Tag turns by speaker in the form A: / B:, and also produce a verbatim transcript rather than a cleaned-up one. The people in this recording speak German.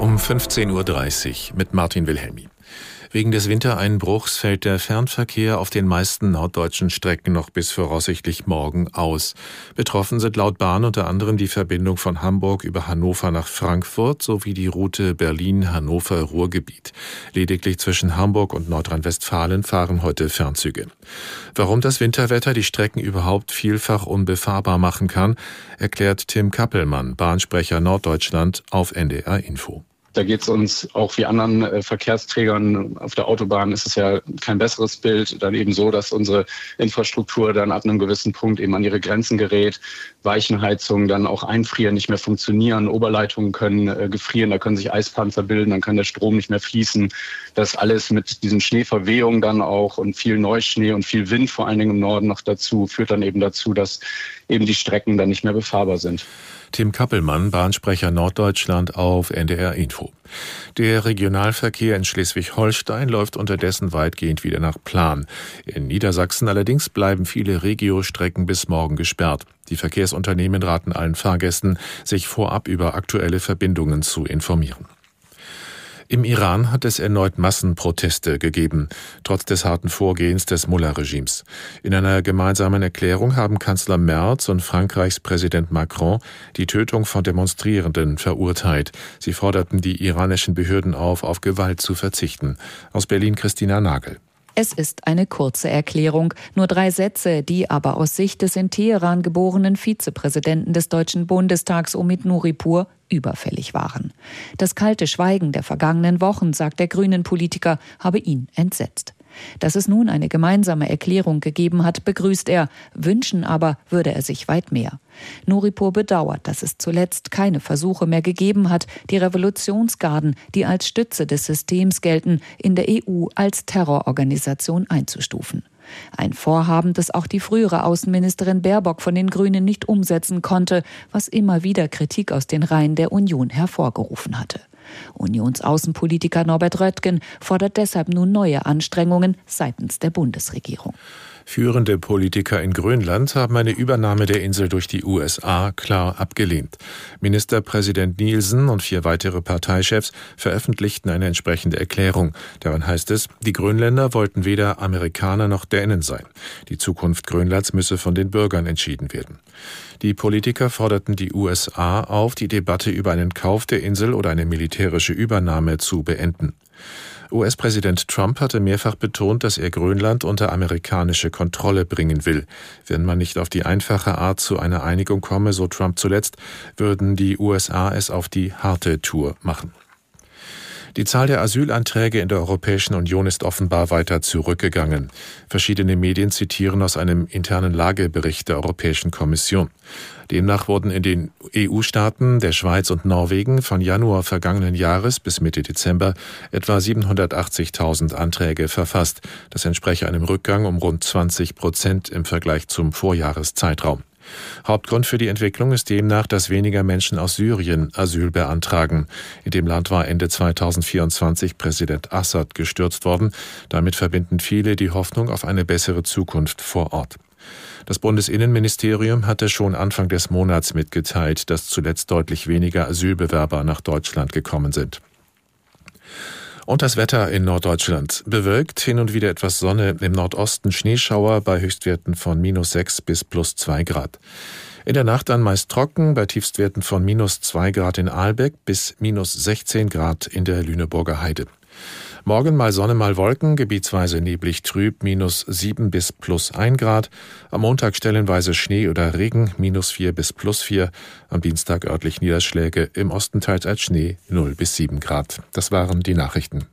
A: Um fünfzehn Uhr dreißig mit Martin Wilhelmi. Wegen des Wintereinbruchs fällt der Fernverkehr auf den meisten norddeutschen Strecken noch bis voraussichtlich morgen aus. Betroffen sind laut Bahn unter anderem die Verbindung von Hamburg über Hannover nach Frankfurt sowie die Route Berlin-Hannover-Ruhrgebiet. Lediglich zwischen Hamburg und Nordrhein-Westfalen fahren heute Fernzüge. Warum das Winterwetter die Strecken überhaupt vielfach unbefahrbar machen kann, erklärt Tim Kappelmann, Bahnsprecher Norddeutschland, auf N D R Info.
B: Da geht es uns auch wie anderen äh, Verkehrsträgern auf der Autobahn, ist es ja kein besseres Bild. Dann eben so, dass unsere Infrastruktur dann ab einem gewissen Punkt eben an ihre Grenzen gerät. Weichenheizungen dann auch einfrieren, nicht mehr funktionieren. Oberleitungen können äh, gefrieren, da können sich Eispanzer bilden, dann kann der Strom nicht mehr fließen. Das alles mit diesen Schneeverwehungen dann auch und viel Neuschnee und viel Wind, vor allen Dingen im Norden noch dazu, führt dann eben dazu, dass eben die Strecken dann nicht mehr befahrbar sind.
A: Tim Kappelmann, Bahnsprecher Norddeutschland, auf N D R Info. Der Regionalverkehr in Schleswig-Holstein läuft unterdessen weitgehend wieder nach Plan. In Niedersachsen allerdings bleiben viele Regio-Strecken bis morgen gesperrt. Die Verkehrsunternehmen raten allen Fahrgästen, sich vorab über aktuelle Verbindungen zu informieren. Im Iran hat es erneut Massenproteste gegeben, trotz des harten Vorgehens des Mullah-Regimes. In einer gemeinsamen Erklärung haben Kanzler Merz und Frankreichs Präsident Macron die Tötung von Demonstrierenden verurteilt. Sie forderten die iranischen Behörden auf, auf Gewalt zu verzichten. Aus Berlin Christina Nagel.
C: Es ist eine kurze Erklärung, nur drei Sätze, die aber aus Sicht des in Teheran geborenen Vizepräsidenten des Deutschen Bundestags Omid Nuripur überfällig waren. Das kalte Schweigen der vergangenen Wochen, sagt der Grünen-Politiker, habe ihn entsetzt. Dass es nun eine gemeinsame Erklärung gegeben hat, begrüßt er, wünschen aber würde er sich weit mehr. Nuripur bedauert, dass es zuletzt keine Versuche mehr gegeben hat, die Revolutionsgarden, die als Stütze des Systems gelten, in der E U als Terrororganisation einzustufen. Ein Vorhaben, das auch die frühere Außenministerin Baerbock von den Grünen nicht umsetzen konnte, was immer wieder Kritik aus den Reihen der Union hervorgerufen hatte. Unionsaußenpolitiker Norbert Röttgen fordert deshalb nun neue Anstrengungen seitens der Bundesregierung.
A: Führende Politiker in Grönland haben eine Übernahme der Insel durch die U S A klar abgelehnt. Ministerpräsident Nielsen und vier weitere Parteichefs veröffentlichten eine entsprechende Erklärung. Darin heißt es, die Grönländer wollten weder Amerikaner noch Dänen sein. Die Zukunft Grönlands müsse von den Bürgern entschieden werden. Die Politiker forderten die U S A auf, die Debatte über einen Kauf der Insel oder eine militärische Übernahme zu beenden. U S-Präsident Trump hatte mehrfach betont, dass er Grönland unter amerikanische Kontrolle bringen will. Wenn man nicht auf die einfache Art zu einer Einigung komme, so Trump zuletzt, würden die U S A es auf die harte Tour machen. Die Zahl der Asylanträge in der Europäischen Union ist offenbar weiter zurückgegangen. Verschiedene Medien zitieren aus einem internen Lagebericht der Europäischen Kommission. Demnach wurden in den E U-Staaten, der Schweiz und Norwegen von Januar vergangenen Jahres bis Mitte Dezember etwa siebenhundertachtzigtausend Anträge verfasst. Das entspreche einem Rückgang um rund zwanzig Prozent im Vergleich zum Vorjahreszeitraum. Hauptgrund für die Entwicklung ist demnach, dass weniger Menschen aus Syrien Asyl beantragen. In dem Land war Ende zweitausendvierundzwanzig Präsident Assad gestürzt worden. Damit verbinden viele die Hoffnung auf eine bessere Zukunft vor Ort. Das Bundesinnenministerium hatte schon Anfang des Monats mitgeteilt, dass zuletzt deutlich weniger Asylbewerber nach Deutschland gekommen sind. Und das Wetter in Norddeutschland. Bewölkt, hin und wieder etwas Sonne, im Nordosten Schneeschauer bei Höchstwerten von minus sechs bis plus zwei Grad. In der Nacht dann meist trocken, bei Tiefstwerten von minus zwei Grad in Ahlbeck bis minus sechzehn Grad in der Lüneburger Heide. Morgen mal Sonne, mal Wolken, gebietsweise neblig trüb, minus sieben bis plus ein Grad. Am Montag stellenweise Schnee oder Regen, minus vier bis plus vier. Am Dienstag örtlich Niederschläge, im Osten teils als Schnee, null bis sieben Grad. Das waren die Nachrichten.